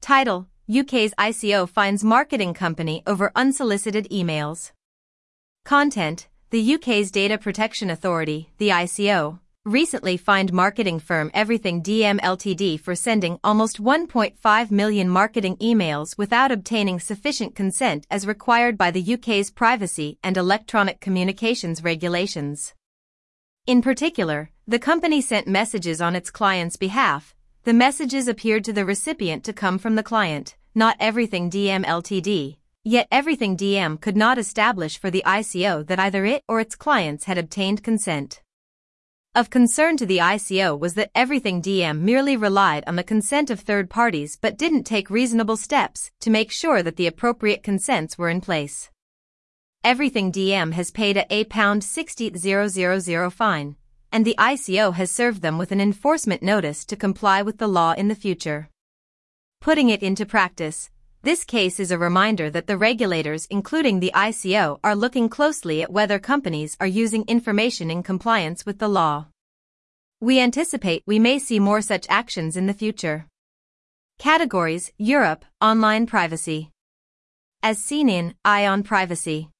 Title: UK's ICO finds marketing company over unsolicited emails. Content: the UK's Data Protection Authority, the ICO, recently fined marketing firm Everything DM Ltd for sending almost 1.5 million marketing emails without obtaining sufficient consent as required by the UK's Privacy and Electronic Communications regulations. In particular, the company sent messages on its client's behalf. The messages appeared to the recipient to come from the client, not Everything DM Ltd. Yet Everything DM could not establish for the ICO that either it or its clients had obtained consent. Of concern to the ICO was that Everything DM merely relied on the consent of third parties but didn't take reasonable steps to make sure that the appropriate consents were in place. Everything DM has paid a £60,000 fine, and the ICO has served them with an enforcement notice to comply with the law in the future. Putting it into practice, this case is a reminder that the regulators, including the ICO, are looking closely at whether companies are using information in compliance with the law. We anticipate we may see more such actions in the future. Categories: Europe, online privacy. As seen in Eye on Privacy.